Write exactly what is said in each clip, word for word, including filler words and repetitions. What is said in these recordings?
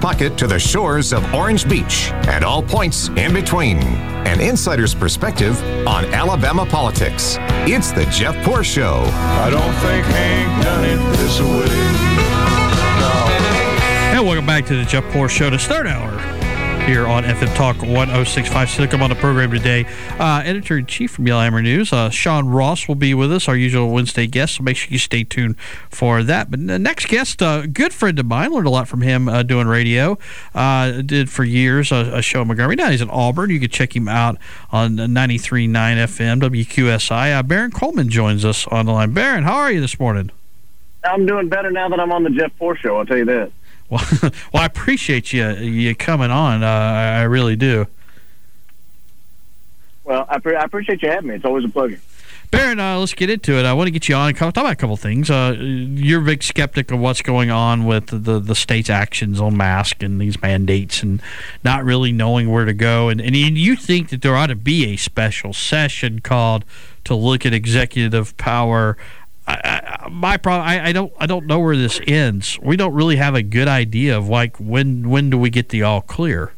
pocket to the shores of Orange Beach and all points in between. An insider's perspective on Alabama politics. It's the Jeff Poor Show. I don't think Hank done it this way. No. And welcome back to the Jeff Poor Show to start hour here on F M Talk one oh six point five. Silicon on the program today. Uh, Editor-in-Chief from Yellowhammer News, uh, Sean Ross, will be with us, our usual Wednesday guest, so make sure you stay tuned for that. But the next guest, a uh, good friend of mine, learned a lot from him uh, doing radio. Uh, did for years a, a show in Montgomery. Now he's in Auburn. You can check him out on ninety-three point nine F M, W Q S I. Uh, Barron Coleman joins us on the line. Barron, how are you this morning? I'm doing better now that I'm on the Jeff Poor Show, I'll tell you that. Well, well, I appreciate you you coming on. Uh, I, I really do. Well, I, pre- I appreciate you having me. It's always a pleasure. Barron, uh, let's get into it. I want to get you on and talk about a couple things. Uh, you're a big skeptic of what's going on with the, the state's actions on masks and these mandates and not really knowing where to go. And, and you think that there ought to be a special session called to look at executive power. I, I, my problem, I, I don't, I don't know where this ends. We don't really have a good idea of like when, when do we get the all clear?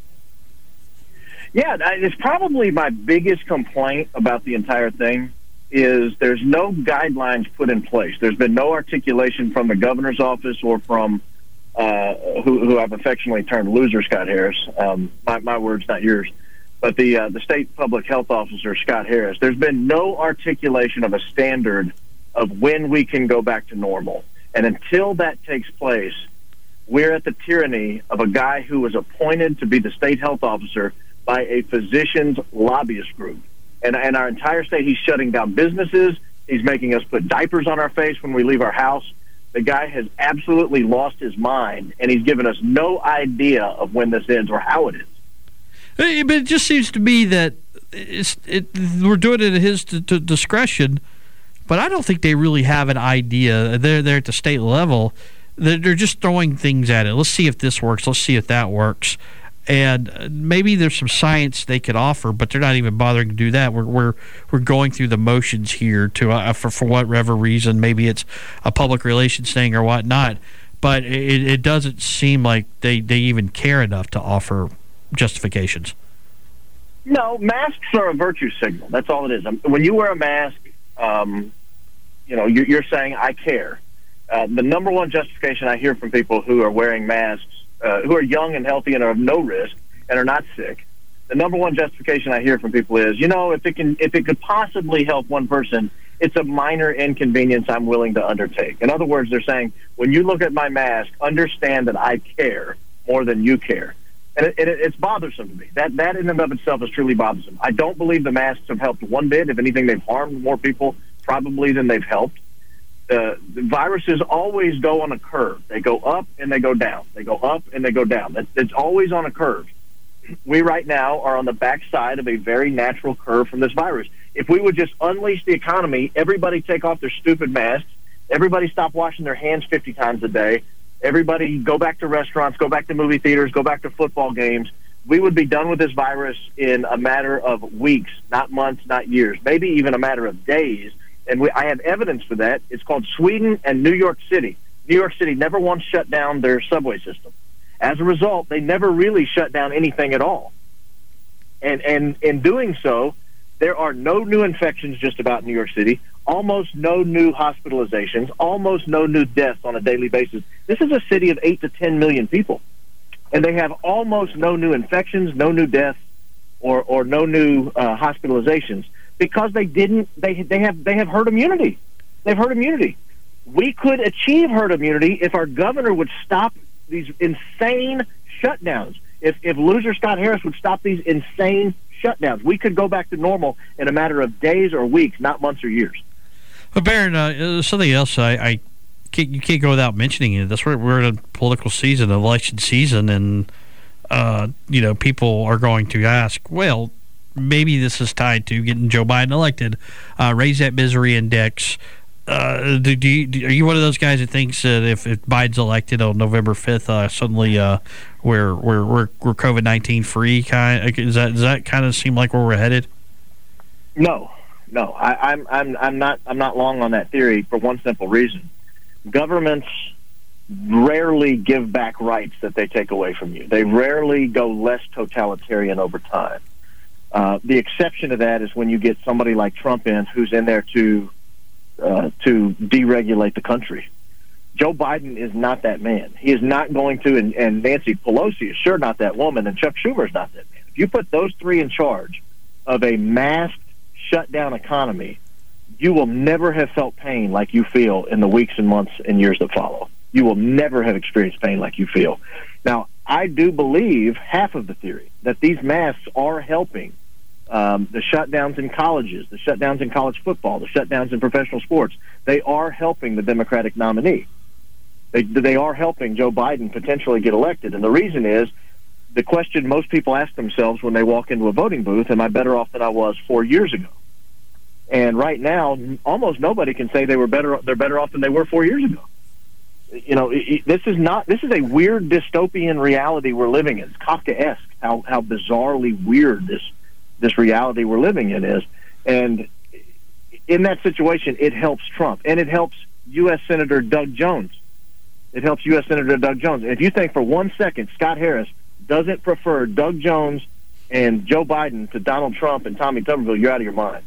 Yeah, it's probably my biggest complaint about the entire thing is there's no guidelines put in place. There's been no articulation from the governor's office or from uh, who, who I've affectionately termed loser Scott Harris. Um, my, my words, not yours. But the uh, the state public health officer, Scott Harris. There's been no articulation of a standard of when we can go back to normal. And until that takes place, we're at the tyranny of a guy who was appointed to be the state health officer by a physician's lobbyist group. And, and our entire state, he's shutting down businesses. He's making us put diapers on our face when we leave our house. The guy has absolutely lost his mind, and he's given us no idea of when this ends or how it is. But it just seems to me that it's, it, we're doing it at his t- t- discretion, but I don't think they really have an idea. They're there at the state level. They're, they're just throwing things at it. Let's see if this works. Let's see if that works. And maybe there's some science they could offer, but they're not even bothering to do that. We're we're we're going through the motions here to uh, for for whatever reason. Maybe it's a public relations thing or whatnot, but it, it doesn't seem like they, they even care enough to offer justifications. No, masks are a virtue signal. That's all it is. When you wear a mask, um, you know, you're, you're saying, I care. Uh, the number one justification I hear from people who are wearing masks, uh, who are young and healthy and are of no risk and are not sick, the number one justification I hear from people is, you know, if it can, if it could possibly help one person, it's a minor inconvenience I'm willing to undertake. In other words, they're saying, when you look at my mask, understand that I care more than you care. And it, it, it's bothersome to me. That that in and of itself is truly bothersome. I don't believe the masks have helped one bit. If anything, they've harmed more people probably than they've helped. Uh, the viruses always go on a curve. They go up and they go down. They go up and they go down. It's, it's always on a curve. We right now are on the backside of a very natural curve from this virus. If we would just unleash the economy, everybody take off their stupid masks, everybody stop washing their hands fifty times a day, everybody go back to restaurants, go back to movie theaters, go back to football games, we would be done with this virus in a matter of weeks, not months, not years, maybe even a matter of days. And we, I have evidence for that. It's called Sweden and New York City. New York City never once shut down their subway system. As a result, they never really shut down anything at all. And and in doing so, there are no new infections just about in New York City, almost no new hospitalizations, almost no new deaths on a daily basis. This is a city of eight to ten million people. And they have almost no new infections, no new deaths, or, or no new uh, hospitalizations because they didn't, they, they have, they have herd immunity. They've herd immunity. We could achieve herd immunity if our governor would stop these insane shutdowns. If if loser Scott Harris would stop these insane shutdowns, we could go back to normal in a matter of days or weeks, not months or years. But Barron, uh, something else I, I can't, you can't go without mentioning it. That's where we're in a political season, election season, and uh, you know, people are going to ask, well, maybe this is tied to getting Joe Biden elected. Uh, raise that misery index. Uh, do, do you, do, are you one of those guys that thinks that if, if Biden's elected on November fifth, uh, suddenly uh, we're we're we're we're COVID nineteen free? Kind is that does that kind of seem like where we're headed? No, no, I, I'm I'm I'm not I'm not long on that theory for one simple reason: governments rarely give back rights that they take away from you. They rarely go less totalitarian over time. Uh, the exception to that is when you get somebody like Trump in, who's in there to uh, to deregulate the country. Joe Biden is not that man. He is not going to, and, and Nancy Pelosi is sure not that woman, and Chuck Schumer is not that man. If you put those three in charge of a masked, shut-down economy, you will never have felt pain like you feel in the weeks and months and years that follow. You will never have experienced pain like you feel. Now, I do believe half of the theory, that these masks are helping um, the shutdowns in colleges, the shutdowns in college football, the shutdowns in professional sports. They are helping the Democratic nominee. They, they are helping Joe Biden potentially get elected. And the reason is, the question most people ask themselves when they walk into a voting booth, am I better off than I was four years ago? And right now, almost nobody can say they were better. They're better off than they were four years ago. You know, it, it, this is not. This is a weird dystopian reality we're living in. It's Kafkaesque how how bizarrely weird this this reality we're living in is. And in that situation, it helps Trump, and it helps U S Senator Doug Jones. It helps U S Senator Doug Jones. And if you think for one second Scott Harris doesn't prefer Doug Jones and Joe Biden to Donald Trump and Tommy Tuberville, you're out of your mind.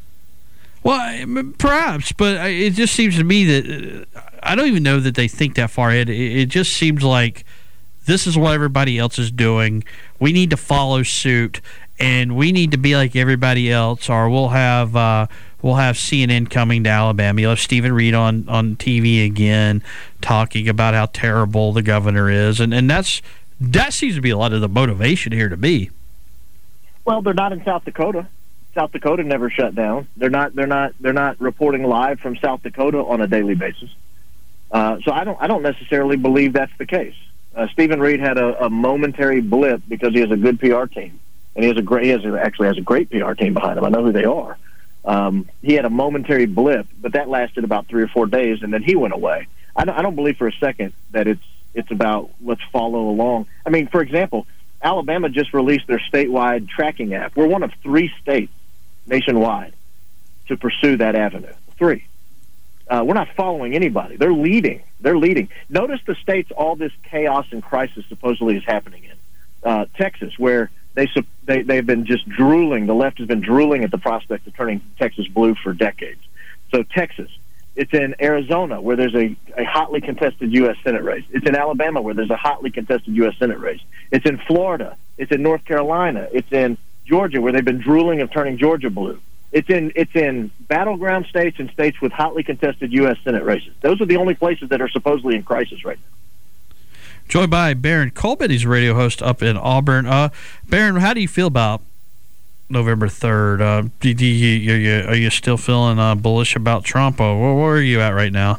Well, perhaps, but it just seems to me that uh, I don't even know that they think that far ahead. It, it just seems like this is what everybody else is doing. We need to follow suit, and we need to be like everybody else, or we'll have uh, we'll have C N N coming to Alabama. You'll have Stephen Reed on, on T V again talking about how terrible the governor is, and, and that's that seems to be a lot of the motivation here to me. Well, they're not in South Dakota. South Dakota never shut down. They're not. They're not. They're not reporting live from South Dakota on a daily basis. Uh, so I don't. I don't necessarily believe that's the case. Uh, Stephen Reed had a, a momentary blip because he has a good P R team, and he has a great. He has a, actually has a great P R team behind him. I know who they are. Um, he had a momentary blip, but that lasted about three or four days, and then he went away. I don't, I don't believe for a second that it's it's about let's follow along. I mean, for example, Alabama just released their statewide tracking app. We're one of three states nationwide to pursue that avenue. Three. Uh, we're not following anybody. They're leading. They're leading. Notice the states all this chaos and crisis supposedly is happening in. Uh, Texas, where they, they, they've been just drooling. The left has been drooling at the prospect of turning Texas blue for decades. So Texas. It's in Arizona, where there's a, a hotly contested U S Senate race. It's in Alabama, where there's a hotly contested U S Senate race. It's in Florida. It's in North Carolina. It's in Georgia, where they've been drooling of turning Georgia blue. It's in it's in battleground states and states with hotly contested U S Senate races. Those are the only places that are supposedly in crisis right now. Joined by Baron Coleman, he's a radio host up in Auburn. Uh, Baron, how do you feel about November third? Uh, do, do you, are, you, are you still feeling uh, bullish about Trump? Or where, where are you at right now?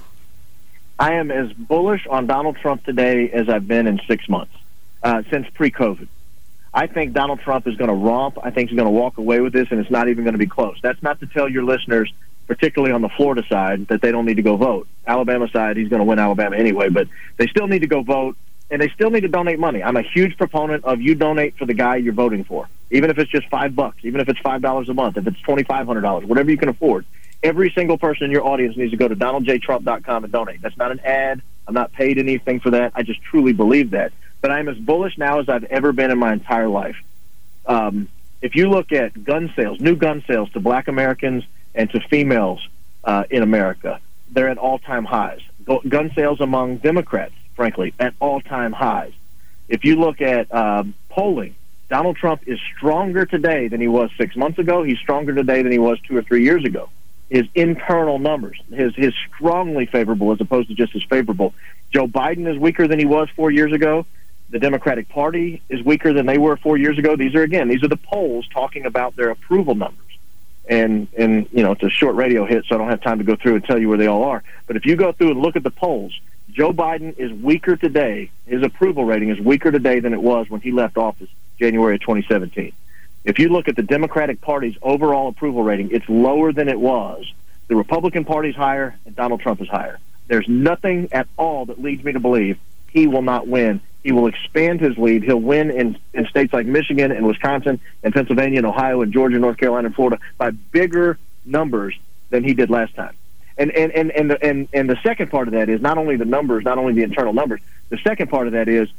I am as bullish on Donald Trump today as I've been in six months, uh, since pre-COVID. I think Donald Trump is going to romp. I think he's going to walk away with this, and it's not even going to be close. That's not to tell your listeners, particularly on the Florida side, that they don't need to go vote. Alabama side, he's going to win Alabama anyway, but they still need to go vote, and they still need to donate money. I'm a huge proponent of you donate for the guy you're voting for, even if it's just five bucks, even if it's five dollars a month, if it's twenty-five hundred dollars, whatever you can afford. Every single person in your audience needs to go to donald j trump dot com and donate. That's not an ad. I'm not paid anything for that. I just truly believe that. But I'm as bullish now as I've ever been in my entire life. Um, if you look at gun sales, new gun sales to black Americans and to females uh, in America, they're at all-time highs. Gun sales among Democrats, frankly, at all-time highs. If you look at um, polling, Donald Trump is stronger today than he was six months ago. He's stronger today than he was two or three years ago. His internal numbers, his his strongly favorable as opposed to just as favorable. Joe Biden is weaker than he was four years ago. The Democratic Party is weaker than they were four years ago. These are, again, these are the polls talking about their approval numbers. And, and you know, it's a short radio hit, so I don't have time to go through and tell you where they all are. But if you go through and look at the polls, Joe Biden is weaker today. His approval rating is weaker today than it was when he left office January of twenty seventeen. If you look at the Democratic Party's overall approval rating, it's lower than it was. The Republican Party's higher, and Donald Trump is higher. There's nothing at all that leads me to believe he will not win. He will expand his lead. He'll win in, in states like Michigan and Wisconsin and Pennsylvania and Ohio and Georgia, North Carolina and Florida by bigger numbers than he did last time. And and and and the, and and the second part of that is not only the numbers, not only the internal numbers. The second part of that is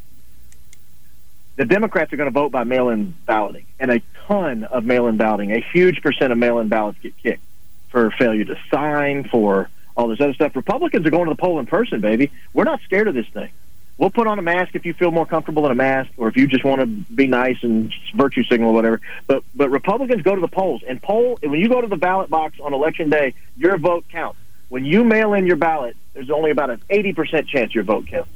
the Democrats are going to vote by mail-in balloting, and a ton of mail-in balloting, a huge percent of mail-in ballots get kicked for failure to sign, for all this other stuff. Republicans are going to the poll in person, baby. We're not scared of this thing. We'll put on a mask if you feel more comfortable in a mask, or if you just want to be nice and virtue signal or whatever. But but Republicans go to the polls, and poll when you go to the ballot box on Election Day, your vote counts. When you mail in your ballot, there's only about an eighty percent chance your vote counts.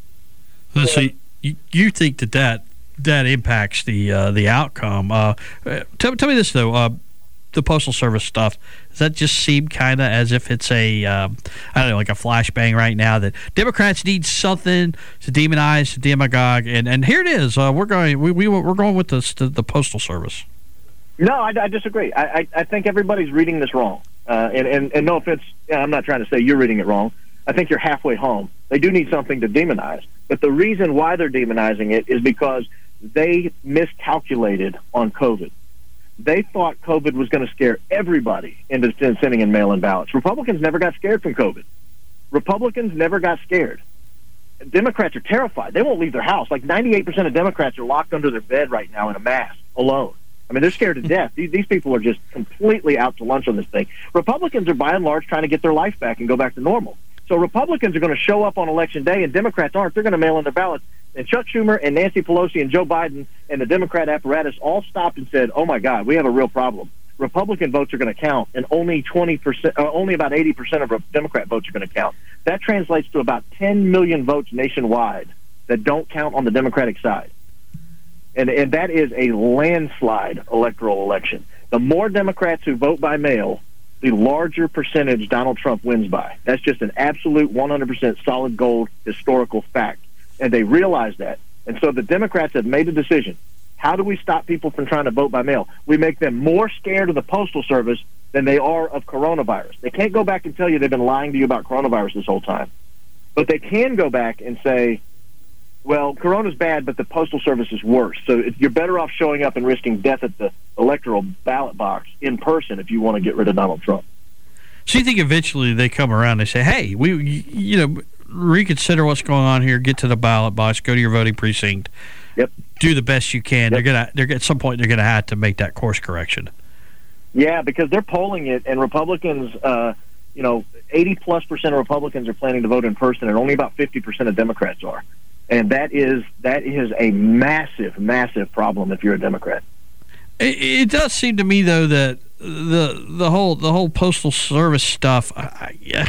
So you, you think that that, that impacts the uh, the outcome. Uh, tell, tell me this, though. Uh, the Postal Service stuff, does that just seem kind of as if it's a, um, I don't know, like a flashbang right now that Democrats need something to demonize, to demagogue, and, and here it is. Uh, we're going we, we, we're going with this, the, the Postal Service. No, I, I disagree. I, I, I think everybody's reading this wrong. Uh, and, and, and no offense, I'm not trying to say you're reading it wrong. I think you're halfway home. They do need something to demonize. But the reason why they're demonizing it is because they miscalculated on COVID. They thought COVID was going to scare everybody into sending in mail-in ballots. Republicans never got scared from COVID. Republicans never got scared. Democrats are terrified. They won't leave their house. Like ninety-eight percent of Democrats are locked under their bed right now in a mask, alone. I mean, they're scared to death. These, these people are just completely out to lunch on this thing. Republicans are, by and large, trying to get their life back and go back to normal. So Republicans are going to show up on Election Day, and Democrats aren't. They're going to mail in their ballots. And Chuck Schumer and Nancy Pelosi and Joe Biden and the Democrat apparatus all stopped and said, oh, my God, we have a real problem. Republican votes are going to count, and only twenty percent, uh, only about eighty percent of Democrat votes are going to count. That translates to about ten million votes nationwide that don't count on the Democratic side. And, and that is a landslide electoral election. The more Democrats who vote by mail, the larger percentage Donald Trump wins by. That's just an absolute one hundred percent solid gold historical fact. And they realize that. And so the Democrats have made a decision. How do we stop people from trying to vote by mail? We make them more scared of the Postal Service than they are of coronavirus. They can't go back and tell you they've been lying to you about coronavirus this whole time. But they can go back and say, well, corona's bad, but the Postal Service is worse. So you're better off showing up and risking death at the electoral ballot box in person if you want to get rid of Donald Trump. So you think eventually they come around and they say, hey, we, you know, reconsider what's going on here, get to the ballot box, go to your voting precinct, yep, do the best you can. Yep. They're gonna, they're at some point they're gonna have to make that course correction. Yeah, because they're polling it, and Republicans, uh, you know, eighty plus percent of Republicans are planning to vote in person, and only about fifty percent of Democrats are, and that is that is a massive, massive problem if you're a Democrat. It, it does seem to me, though, that the the whole the whole Postal Service stuff, I, I,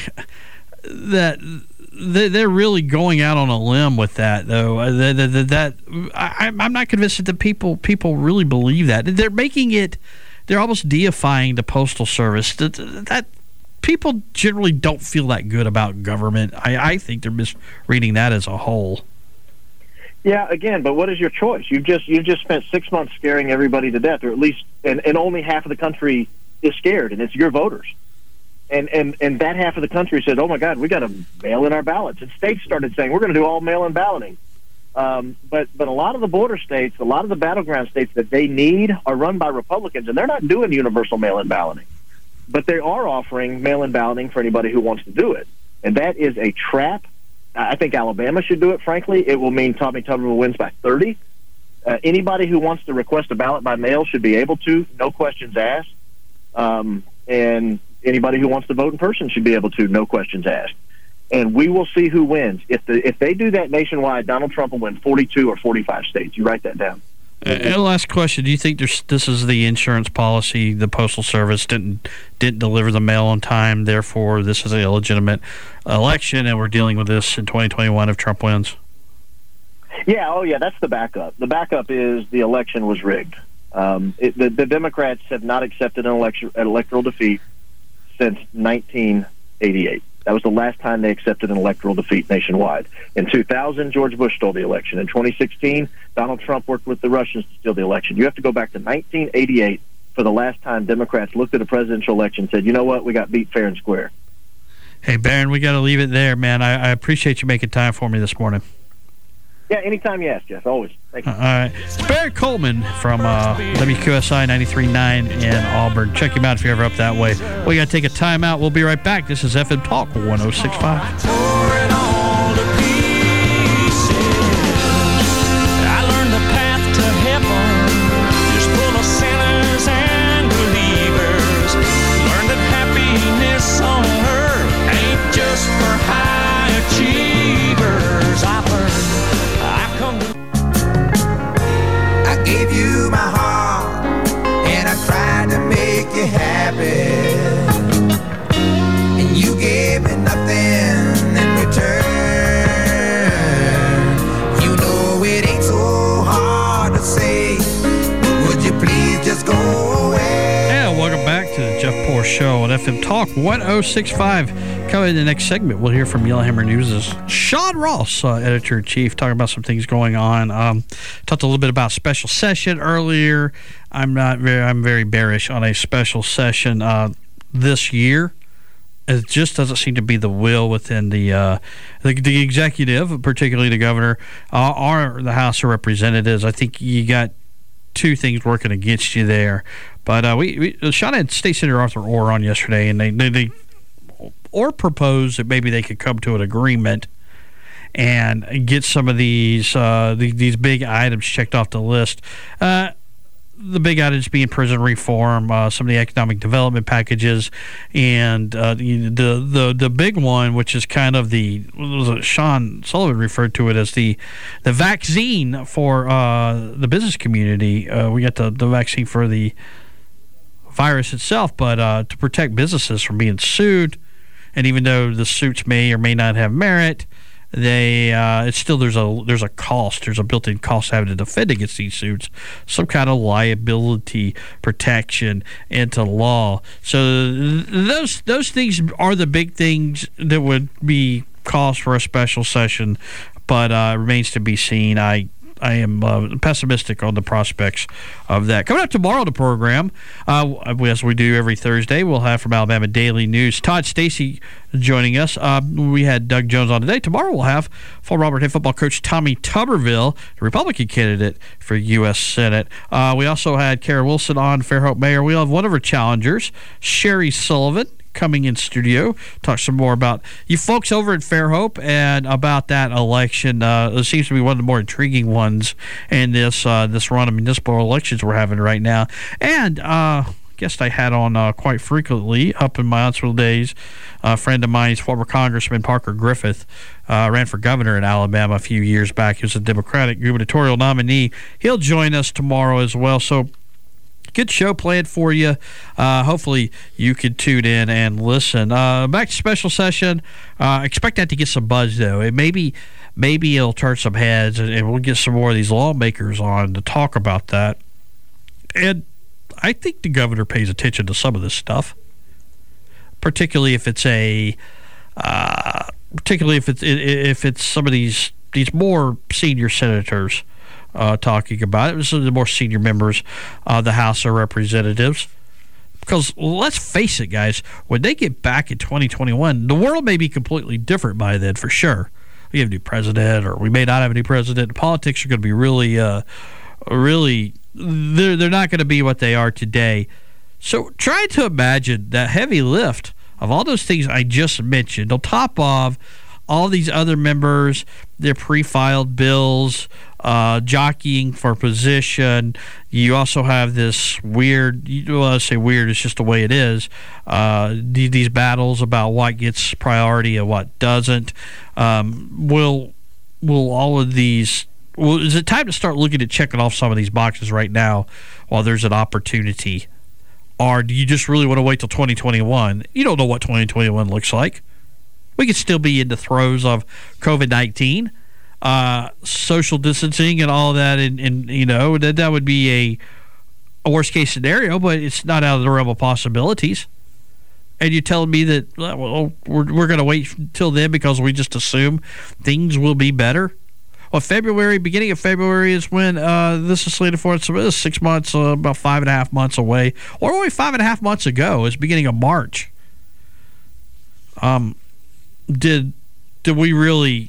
that. They're really going out on a limb with that, though. That, that, that I, I'm not convinced that people people really believe that. They're making it. They're almost deifying the Postal Service. That, that people generally don't feel that good about government. I, I think they're misreading that as a whole. Yeah, again, but what is your choice? You've just you've just spent six months scaring everybody to death, or at least, and, and only half of the country is scared, and it's your voters. And, and and that half of the country said, oh, my God, we got to mail in our ballots. And states started saying, we're going to do all mail-in balloting. Um, but, but a lot of the border states, a lot of the battleground states that they need are run by Republicans, and they're not doing universal mail-in balloting. But they are offering mail-in balloting for anybody who wants to do it. And that is a trap. I think Alabama should do it, frankly. It will mean Tommy Tuberville wins by thirty. Uh, anybody who wants to request a ballot by mail should be able to, no questions asked. Um, and... Anybody who wants to vote in person should be able to, no questions asked. And we will see who wins. If the if they do that nationwide, Donald Trump will win forty-two or forty-five states. You write that down. And last question: do you think there's, this is the insurance policy? The Postal Service didn't didn't deliver the mail on time. Therefore, this is a illegitimate election, and we're dealing with this in twenty twenty-one if Trump wins. Yeah. Oh, yeah. That's the backup. The backup is the election was rigged. Um, it, the, the Democrats have not accepted an election an electoral defeat since nineteen eighty-eight. That was the last time they accepted an electoral defeat nationwide. In two thousand, George Bush stole the election. In twenty sixteen, Donald Trump worked with the Russians to steal the election. You have to go back to nineteen eighty-eight for the last time Democrats looked at a presidential election and said, you know what, we got beat fair and square. Hey, Barron, we got to leave it there, man. I, I appreciate you making time for me this morning. Yeah, anytime you ask, Jeff. Always. Thank you. All right. It's Barry Coleman from uh, W Q S I ninety-three point nine in Auburn. Check him out if you're ever up that way. We got to take a timeout. We'll be right back. This is F M Talk one oh six point five. Gave you my heart, and I tried to make you happy, and you gave me nothing in return. You know it ain't so hard to say, but would you please just go away? Yeah, welcome back to the Jeff Poor Show on F M Talk one oh six point five. Coming in the next segment, we'll hear from Yellowhammer News' Sean Ross, uh, editor-in-chief, talking about some things going on. Um, talked a little bit about special session earlier. I'm not very, I'm very bearish on a special session uh, this year. It just doesn't seem to be the will within the uh, the, the executive, particularly the governor, uh, or the House of Representatives. I think you got two things working against you there. But uh, we, we Sean had State Senator Arthur Orr on yesterday, and they they. they or propose that maybe they could come to an agreement and get some of these uh, the, these big items checked off the list. Uh, the big items being prison reform, uh, some of the economic development packages, and uh, the, the the the big one, which is kind of the Sean Sullivan referred to it as the the vaccine for uh, the business community. Uh, we got the, the vaccine for the virus itself, but uh, to protect businesses from being sued. And even though the suits may or may not have merit, they uh, it's still there's a there's a cost, there's a built-in cost having to defend against these suits, some kind of liability protection into law. So th- those those things are the big things that would be cause for a special session, but uh, remains to be seen. I. I am uh, pessimistic on the prospects of that. Coming up tomorrow on the program, uh, as we do every Thursday, we'll have from Alabama Daily News, Todd Stacy joining us. Uh, we had Doug Jones on today. Tomorrow we'll have former Auburn head football coach Tommy Tuberville, the Republican candidate for U S Senate. Uh, we also had Kara Wilson on, Fairhope Mayor. We'll have one of her challengers, Sherry Sullivan, coming in studio, talk some more about you folks over at Fairhope and about that election. Uh, it seems to be one of the more intriguing ones in this uh, this run of municipal elections we're having right now. And uh, guest I had on uh, quite frequently up in my Huntsville days, a friend of mine, former Congressman Parker Griffith, uh, ran for governor in Alabama a few years back. He was a Democratic gubernatorial nominee. He'll join us tomorrow as well. So good show planned for you. Uh, hopefully you can tune in and listen. Uh, back to special session. Uh, expect that to get some buzz, though. It maybe maybe it'll turn some heads, and, and we'll get some more of these lawmakers on to talk about that. And I think the governor pays attention to some of this stuff, particularly if it's a, uh, particularly if it's if it's some of these these more senior senators. Uh, talking about it. This is the more senior members of the House of Representatives. Because let's face it, guys, when they get back in twenty twenty-one, the world may be completely different by then, for sure. We have a new president, or we may not have a new president. Politics are going to be really, uh, really, they're, they're not going to be what they are today. So try to imagine that heavy lift of all those things I just mentioned, on top of all these other members, their pre-filed bills, uh, jockeying for position. You also have this weird, well, I say weird, it's just the way it is, uh, these battles about what gets priority and what doesn't. Um, will, will all of these, well, is it time to start looking at checking off some of these boxes right now while there's an opportunity? Or do you just really want to wait till twenty twenty-one? You don't know what twenty twenty-one looks like. We could still be in the throes of COVID nineteen, uh, social distancing and all that, and, and you know, that, that would be a, a worst-case scenario, but it's not out of the realm of possibilities. And you're telling me that, well, we're, we're going to wait until then because we just assume things will be better? Well, February, beginning of February is when uh, this is slated for. It's uh, six months, uh, about five and a half months away. Or only five and a half months ago. It's beginning of March. Um... Did did we really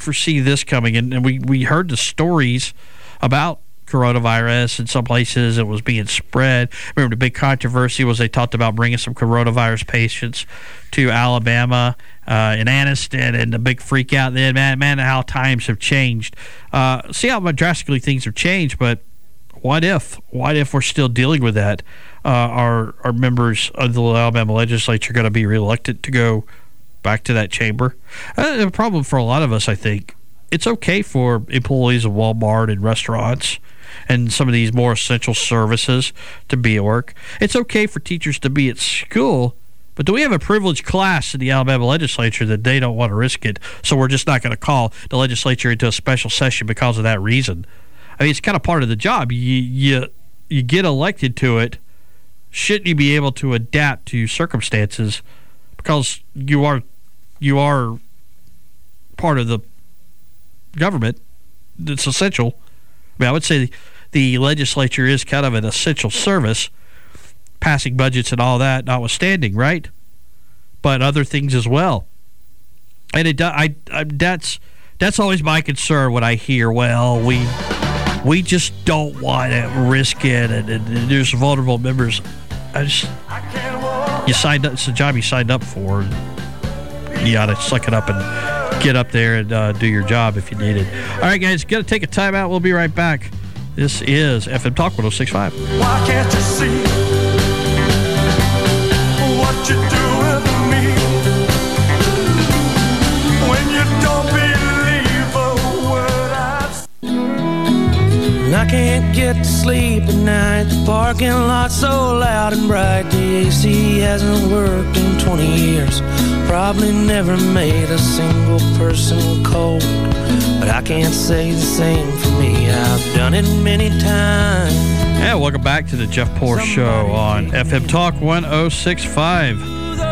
foresee this coming. And, and we, we heard the stories about coronavirus in some places. It was being spread. Remember the big controversy was they talked about bringing some coronavirus patients to Alabama uh, in Anniston, and the big freak out then. Man, man, how times have changed. Uh, see how drastically things have changed, but what if? What if we're still dealing with that? Uh, are, are members of the Alabama legislature going to be reluctant to go back to that chamber? Uh, the problem for a lot of us, I think, it's okay for employees of Walmart and restaurants and some of these more essential services to be at work. It's okay for teachers to be at school, but do we have a privileged class in the Alabama legislature that they don't want to risk it, so we're just not going to call the legislature into a special session because of that reason? I mean, it's kind of part of the job. You, you, you get elected to it. Shouldn't you be able to adapt to circumstances because you are you are part of the government that's essential? I mean, I would say the legislature is kind of an essential service, passing budgets and all that notwithstanding, right? But other things as well. And it, I, I, that's that's always my concern when I hear, well, we we just don't want to risk it, and, and, and there's vulnerable members. I just you signed up. It's a job you signed up for. You got to suck it up and get up there and uh, do your job if you need it. All right, guys, got to take a timeout. We'll be right back. This is F M Talk one oh six point five. Why can't you see what you're doing to me when you don't believe a word I say? And I can't get to sleep at night. The parking lot's so loud and bright. The A C hasn't worked in twenty years. Probably never made a single person cold. But I can't say the same for me. I've done it many times. Yeah, welcome back to the Jeff Poor Show on F M Talk one oh six point five.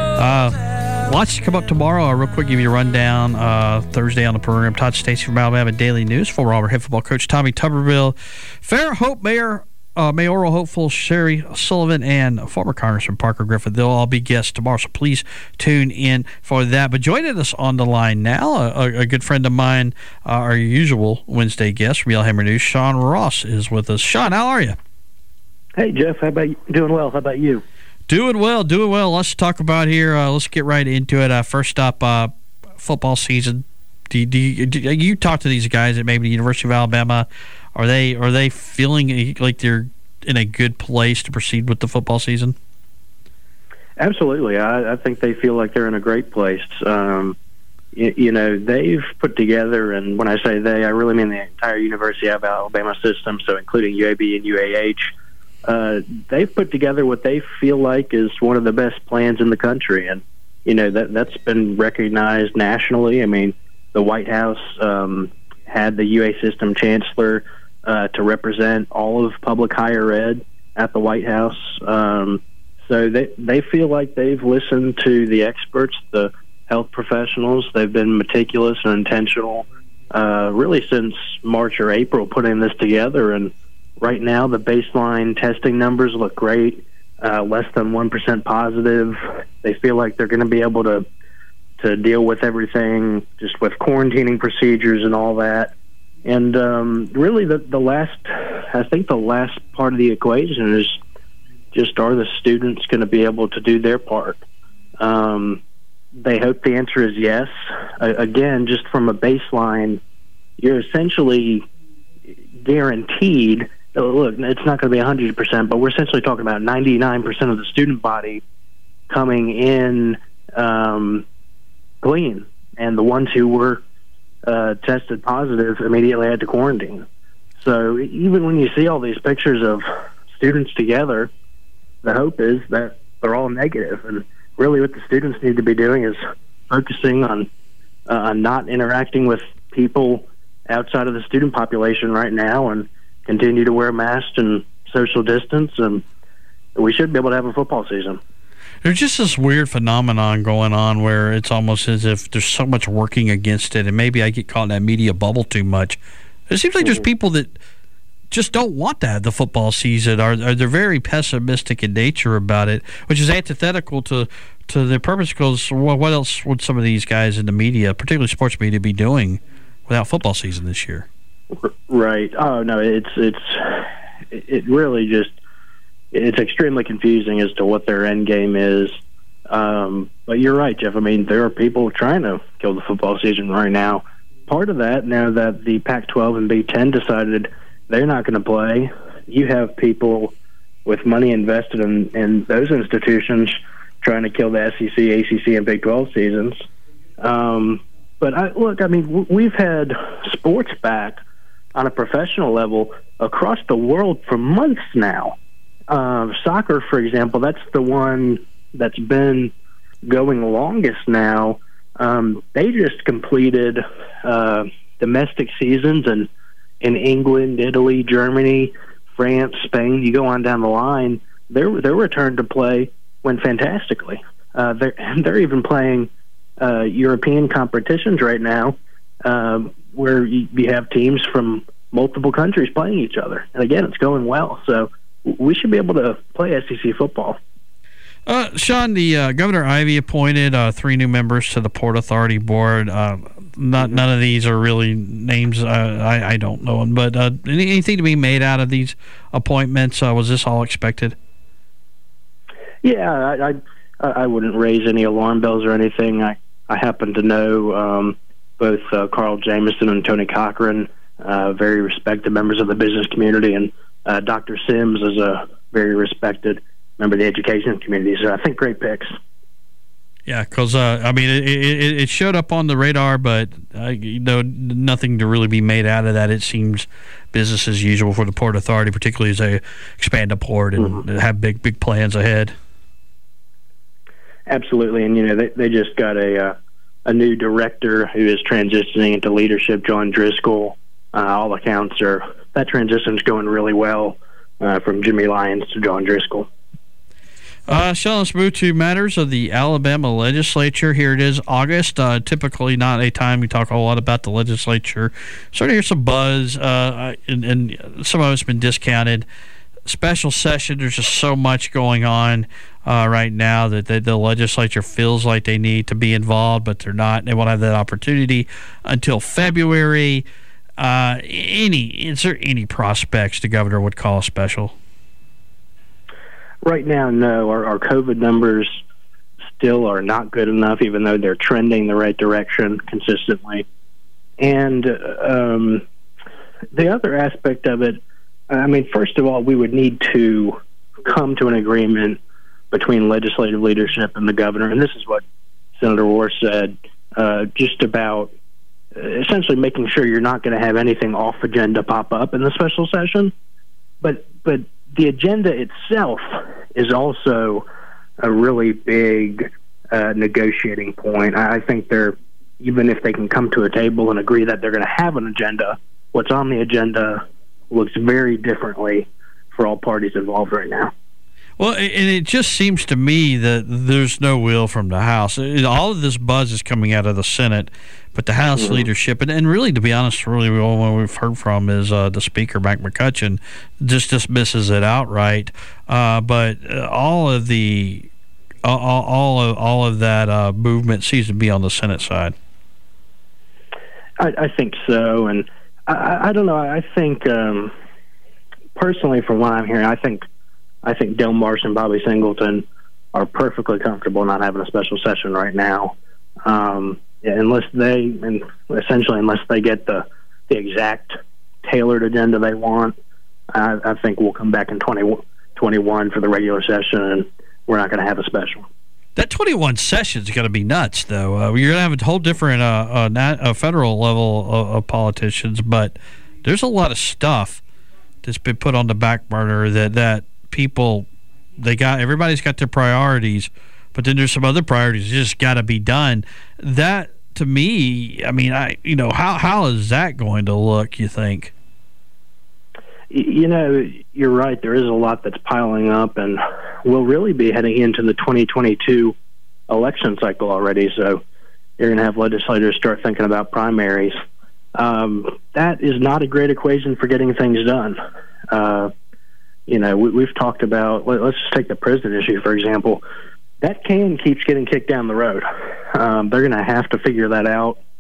Uh, lots to come up tomorrow. I'll real quick give you a rundown. Uh, Thursday on the program, Todd Stacey from Alabama Daily News, former Auburn head football coach Tommy Tuberville, Fair Hope Mayor, uh, mayoral hopeful Sherry Sullivan, and former Congressman Parker Griffith. They'll all be guests tomorrow, so please tune in for that. But joining us on the line now, a, a good friend of mine, uh, our usual Wednesday guest from Yellowhammer News, Sean Ross, is with us. Sean, how are you? Hey, Jeff. How about you? Doing well. How about you? Doing well, doing well. Let's talk about here. Uh, let's get right into it. Uh, first up, uh, football season. Do you, do, you, do you talk to these guys at maybe the University of Alabama? Are they are they feeling like they're in a good place to proceed with the football season? Absolutely. I, I think they feel like they're in a great place. Um, you, you know, they've put together, and when I say they, I really mean the entire University of Alabama system, so including U A B and U A H. Uh, they've put together what they feel like is one of the best plans in the country, and you know that that's been recognized nationally. I mean, the White House um, had the U A system chancellor uh, to represent all of public higher ed at the White House. Um, so they they feel like they've listened to the experts, the health professionals. They've been meticulous and intentional, uh, really since March or April, putting this together. And right now, the baseline testing numbers look great, uh, less than one percent positive. They feel like they're going to be able to to deal with everything, just with quarantining procedures and all that. And um, really, the, the last, I think the last part of the equation is just, are the students going to be able to do their part? Um, they hope the answer is yes. Uh, again, just from a baseline, you're essentially guaranteed. Look, it's not going to be one hundred percent, but we're essentially talking about ninety-nine percent of the student body coming in um, clean, and the ones who were uh, tested positive immediately had to quarantine. So even when you see all these pictures of students together, the hope is that they're all negative. And really what the students need to be doing is focusing on uh, not interacting with people outside of the student population right now, and continue to wear masks and social distance, and we should be able to have a football season. There's just this weird phenomenon going on where it's almost as if there's so much working against it, and maybe I get caught in that media bubble too much. It seems like there's people that just don't want to have the football season, or, or they're very pessimistic in nature about it, which is antithetical to, to their purpose, because well, what else would some of these guys in the media, particularly sports media, be doing without football season this year. Right. Oh no, it's it's it really just it's extremely confusing as to what their end game is. Um, but you're right, Jeff. I mean, there are people trying to kill the football season right now. Part of that, now that the Pac twelve and Big Ten decided they're not going to play, you have people with money invested in, in those institutions trying to kill the S E C, A C C, and Big twelve seasons. Um, but I, look, I mean, w- we've had sports back on a professional level across the world for months now. Uh, soccer, for example, that's the one that's been going longest now. Um, they just completed uh, domestic seasons in, in England, Italy, Germany, France, Spain. You go on down the line, their their return to play went fantastically. Uh, they're, they're even playing uh, European competitions right now um, where you, you have teams from multiple countries playing each other. And again, it's going well. So we should be able to play S E C football. Uh, Sean, the uh, Governor Ivey appointed uh, three new members to the Port Authority Board. Uh, not none of these are really names. Uh, I, I don't know them, but uh, anything to be made out of these appointments? Uh, was this all expected? Yeah, I, I I wouldn't raise any alarm bells or anything. I I happen to know um, both uh, Carl Jamieson and Tony Cochran, uh, very respected members of the business community, and uh, Doctor Sims is a very respected member of the education community. So I think great picks. Yeah, because uh, I mean, it, it, it showed up on the radar, but uh, you know, nothing to really be made out of that. It seems business as usual for the Port Authority, particularly as they expand the port and mm-hmm. have big, big plans ahead. Absolutely, and you know, they they just got a uh, a new director who is transitioning into leadership, John Driscoll. Uh, all accounts are that transition's going really well uh, from Jimmy Lyons to John Driscoll. Uh, Sean, let's move to matters of the Alabama legislature. Here it is, August. Uh, typically not a time we talk a whole lot about the legislature. Sort of hear some buzz, uh, and, and some of it's been discounted. Special session, there's just so much going on uh, right now that the, the legislature feels like they need to be involved, but they're not. They won't have that opportunity until February. Uh, any is there any prospects the governor would call a special? Right now, no. Our, our COVID numbers still are not good enough, even though they're trending the right direction consistently. And um, the other aspect of it, I mean, first of all, we would need to come to an agreement between legislative leadership and the governor, and this is what Senator Orr said, uh, just about essentially making sure you're not going to have anything off agenda pop up in the special session. But but the agenda itself is also a really big uh, negotiating point. I think they're, even if they can come to a table and agree that they're going to have an agenda, what's on the agenda looks very differently for all parties involved right now. Well, and it just seems to me that there's no will from the House. All of this buzz is coming out of the Senate, but the House mm-hmm. leadership, and, and really, to be honest, really the only one we've heard from is uh, the Speaker, Mike McCutcheon, just dismisses it outright. Uh, but all of the all, all of all of that uh, movement seems to be on the Senate side. I, I think so, and I, I don't know. I think um, personally, from what I'm hearing, I think. I think Del Marsh and Bobby Singleton are perfectly comfortable not having a special session right now, um, unless they, and essentially unless they get the the exact tailored agenda they want. I, I think we'll come back in twenty twenty-one for the regular session, and we're not going to have a special. That twenty-one session is going to be nuts, though. Uh, you're going to have a whole different uh, uh, nat- uh, federal level of, of politicians, but there's a lot of stuff that's been put on the back burner that that. People, they got everybody's got their priorities, but then there's some other priorities that just got to be done. That to me, I mean, I you know how how is that going to look? You think? You know, you're right. There is a lot that's piling up, and we'll really be heading into the twenty twenty-two election cycle already. So you're going to have legislators start thinking about primaries. Um, that is not a great equation for getting things done. Uh, You know, we, we've talked about, let, let's just take the prison issue, for example. That can keeps getting kicked down the road. Um, they're going to have to figure that out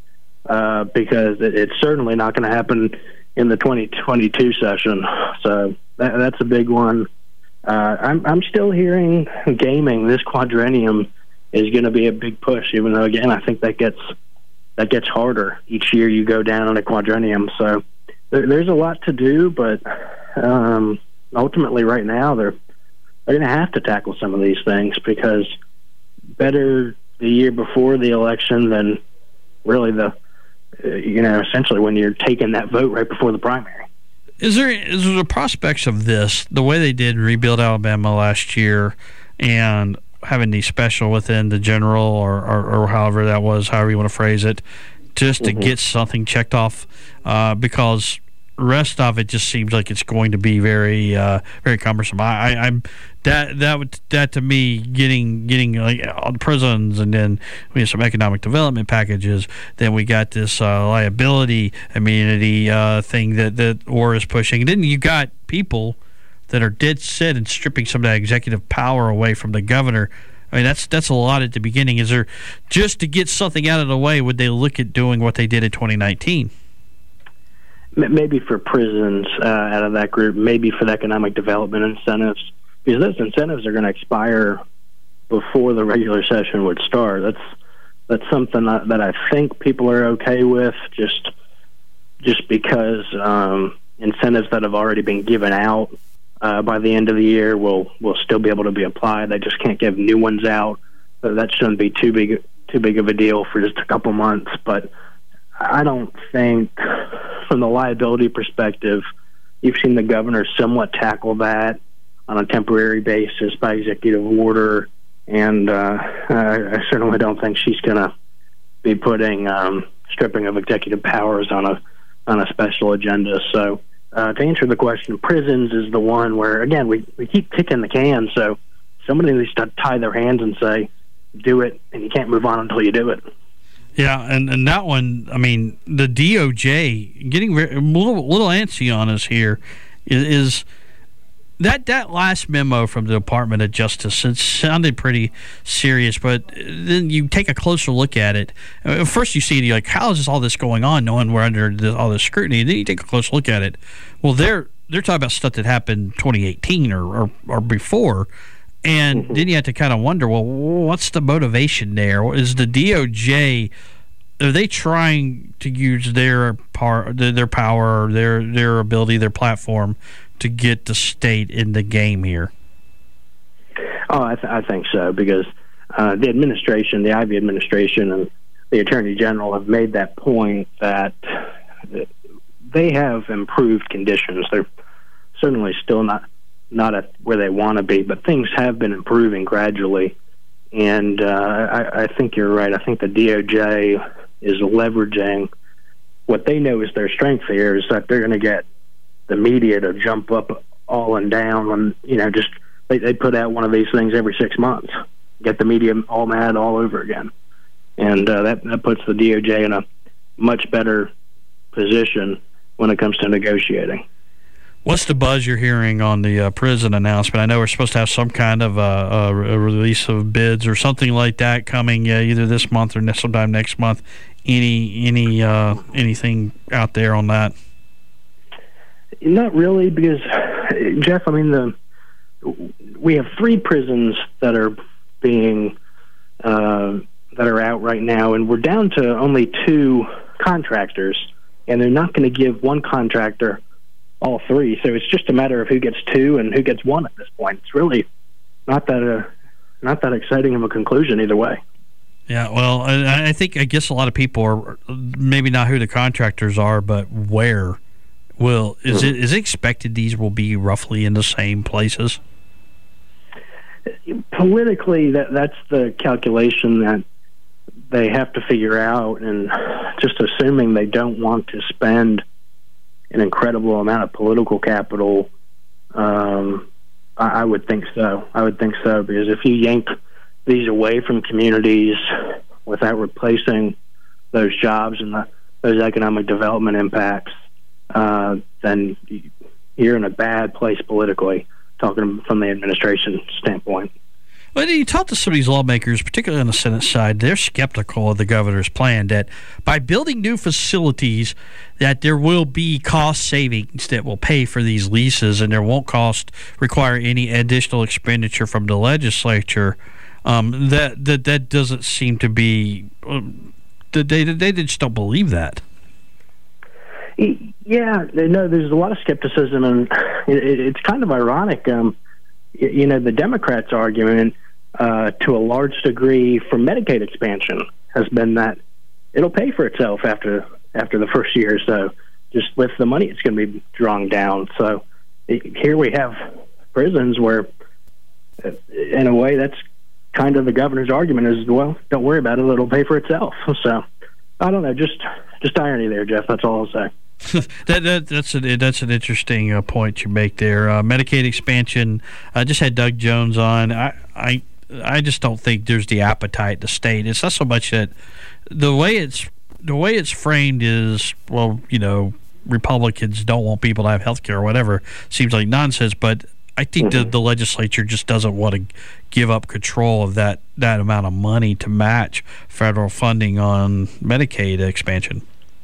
uh, because it, it's certainly not going to happen in the twenty twenty-two session. So that, that's a big one. Uh, I'm, I'm still hearing gaming this quadrennium is going to be a big push, even though, again, I think that gets that gets harder each year you go down in a quadrennium. So there, there's a lot to do, but um, ultimately right now they're, they're going to have to tackle some of these things, because better the year before the election than really the, uh, you know, essentially when you're taking that vote right before the primary. Is there is there prospects of this, the way they did Rebuild Alabama last year, and having the special within the general, or, or, or however that was, however you want to phrase it, just to mm-hmm. get something checked off, uh, because the rest of it just seems like it's going to be very, uh, very cumbersome. I, I, I'm that that would that to me getting getting like all the prisons, and then we have some economic development packages. Then we got this uh, liability immunity uh, thing that that Orr is pushing. And then you got people that are dead set and stripping some of that executive power away from the governor. I mean, that's that's a lot at the beginning. Is there, just to get something out of the way, would they look at doing what they did in twenty nineteen? Maybe for prisons uh, out of that group, maybe for the economic development incentives, because those incentives are going to expire before the regular session would start. That's that's something that, that I think people are okay with, just just because um, incentives that have already been given out Uh, by the end of the year will will still be able to be applied. They just can't give new ones out. So that shouldn't be too big too big of a deal for just a couple months. But I don't think, from the liability perspective, you've seen the governor somewhat tackle that on a temporary basis by executive order, and uh, I, I certainly don't think she's going to be putting um, stripping of executive powers on a on a special agenda. So. Uh, to answer the question, prisons is the one where, again, we, we keep kicking the can, so somebody needs to tie their hands and say, do it, and you can't move on until you do it. Yeah, and, and that one, I mean, the D O J, getting very, a little, little antsy on us here, is, is that, that last memo from the Department of Justice, it sounded pretty serious, but then you take a closer look at it. First you see it, you're like, how is this, all this going on, knowing we're under this, all this scrutiny? And then you take a closer look at it. Well, they're they're talking about stuff that happened twenty eighteen or, or, or before, and mm-hmm. then you have to kind of wonder, well, what's the motivation there? Is the D O J, are they trying to use their part, their power, their their ability, their platform to get the state in the game here? Oh, I, th- I think so, because uh, the administration, the Ivey administration, and the Attorney General have made that point that they have improved conditions. They're certainly still not not at where they want to be, but things have been improving gradually. And uh, I, I think you're right. I think the D O J is leveraging what they know is their strength here, is that they're going to get the media to jump up all and down when, you know, just they, they put out one of these things every six months, get the media all mad all over again. And uh, that, that puts the D O J in a much better position when it comes to negotiating. What's the buzz you're hearing on the uh, prison announcement? I know we're supposed to have some kind of uh, a release of bids or something like that coming uh, either this month or sometime next month. Any any uh, anything out there on that? Not really, because Jeff, I mean, the we have three prisons that are being uh, that are out right now, and we're down to only two contractors, and they're not going to give one contractor all three. So it's just a matter of who gets two and who gets one at this point. It's really not that uh, not that exciting of a conclusion either way. Yeah, well, I, I think I guess a lot of people are maybe not who the contractors are, but where. Will is it is it expected these will be roughly in the same places? Politically, that that's the calculation that they have to figure out, and just assuming they don't want to spend an incredible amount of political capital, um, I, I would think so. I would think so, because if you yank these away from communities without replacing those jobs and the, those economic development impacts, uh, then you're in a bad place politically, talking from the administration standpoint. Well, you talk to some of these lawmakers, particularly on the Senate side, they're skeptical of the governor's plan that by building new facilities that there will be cost savings that will pay for these leases and there won't cost require any additional expenditure from the legislature. Um, that, that that doesn't seem to be um, they, they just don't believe that. Yeah, no, there's a lot of skepticism, and it, it's kind of ironic. Um, you know, the Democrats' argument uh, to a large degree for Medicaid expansion has been that it'll pay for itself after after the first year or so, just with the money it's going to be drawn down. So it, here we have prisons where, in a way, that's kind of the governor's argument is, well, don't worry about it, it'll pay for itself. So I don't know, just just irony there, Jeff. That's all I'll say. that, that that's a, that's an interesting uh, point you make there. Uh, Medicaid expansion. I just had Doug Jones on. I, I I just don't think there's the appetite in the state. It's not so much that the way it's the way it's framed is, well, you know, Republicans don't want people to have health care or whatever. Seems like nonsense, but I think mm-hmm. the, the legislature just doesn't want to give up control of that, that amount of money to match federal funding on Medicaid expansion.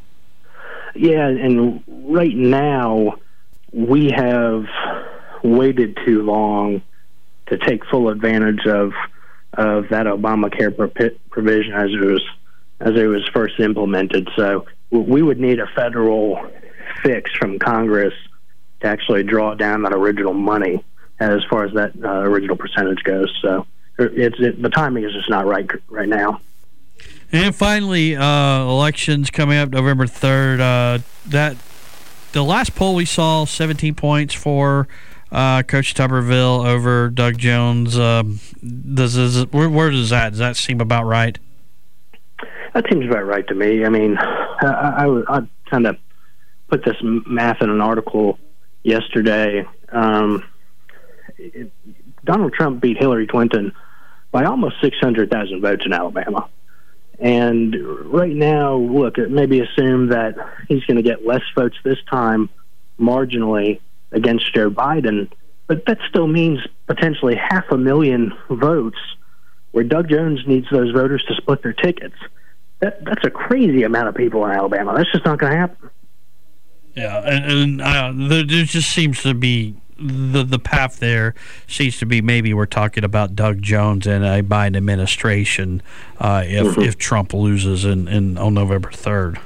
Yeah, and right now we have waited too long to take full advantage of of that Obamacare pro- provision as it was as it was first implemented. So we would need a federal fix from Congress to actually draw down that original money as far as that uh, original percentage goes. So it's it, the timing is just not right right now. And finally, uh, elections coming up November third. Uh, that the last poll we saw, seventeen points for uh, Coach Tuberville over Doug Jones. Um, does, does where, where does that does that seem about right? That seems about right to me. I mean, I, I, I kind of put this math in an article yesterday. Um, it, Donald Trump beat Hillary Clinton by almost six hundred thousand votes in Alabama. And right now, look, maybe assume that he's going to get less votes this time, marginally, against Joe Biden. But that still means potentially half a million votes where Doug Jones needs those voters to split their tickets. That, that's a crazy amount of people in Alabama. That's just not going to happen. Yeah, and, and uh, there, there just seems to be the the path there seems to be maybe we're talking about Doug Jones and a Biden administration uh, if mm-hmm. if Trump loses in, in on November third.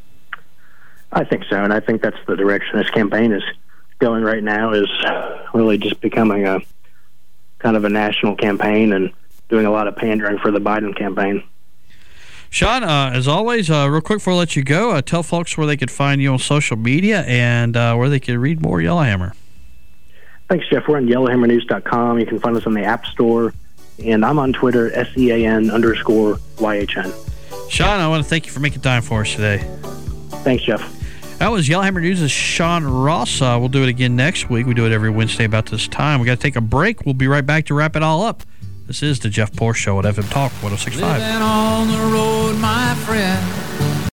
I think so, and I think that's the direction this campaign is going right now, is really just becoming a kind of a national campaign and doing a lot of pandering for the Biden campaign. Sean, uh, as always, uh, real quick before I let you go, uh, tell folks where they could find you on social media and uh, where they can read more Yellowhammer. Thanks, Jeff. We're on yellowhammer news dot com. You can find us on the App Store. And I'm on Twitter, S E A N underscore Y H N. Sean, I want to thank you for making time for us today. Thanks, Jeff. That was Yellowhammer News' Sean Ross. Uh, we'll do it again next week. We do it every Wednesday about this time. we got to take a break. We'll be right back to wrap it all up. This is the Jeff Porsche Show at F M Talk one oh six point five. Living on the road, my friend.